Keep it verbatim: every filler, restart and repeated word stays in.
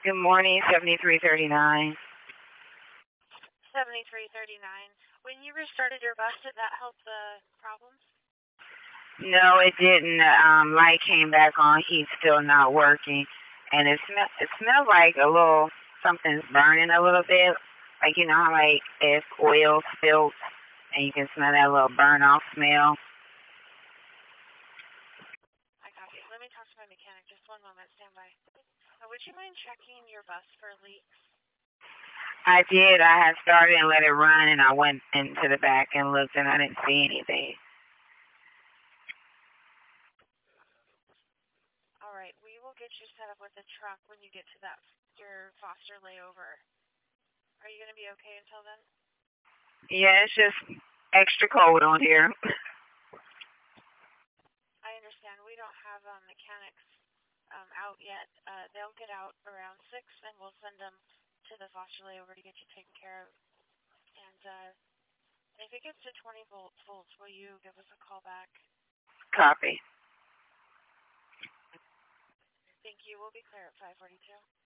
Good morning, seventy-three thirty-nine. seventy-three thirty-nine. When you restarted your bus, did that help the problems? No, it didn't. Um, light came back on. He's still not working, and it smell it smelled like a little something's burning a little bit. Like you know how like if oil spills and you can smell that little burn off smell. I copy. Let me talk to my mechanic. Just one moment. Stand by. Uh, would you mind checking your bus for leaks? I did. I had started and let it run, and I went into the back and looked, and I didn't see anything. All right. We will get you set up with a truck when you get to that your Foster layover. Are you going to be okay until then? Yeah, it's just extra cold on here. I understand. We don't have um, mechanics um, out yet. Uh, they'll get out around six, and we'll send them to the Foster layover to get you taken care of. And uh, if it gets to twenty volts, will you give us a call back? Copy. Thank you. We'll be clear at five forty-two.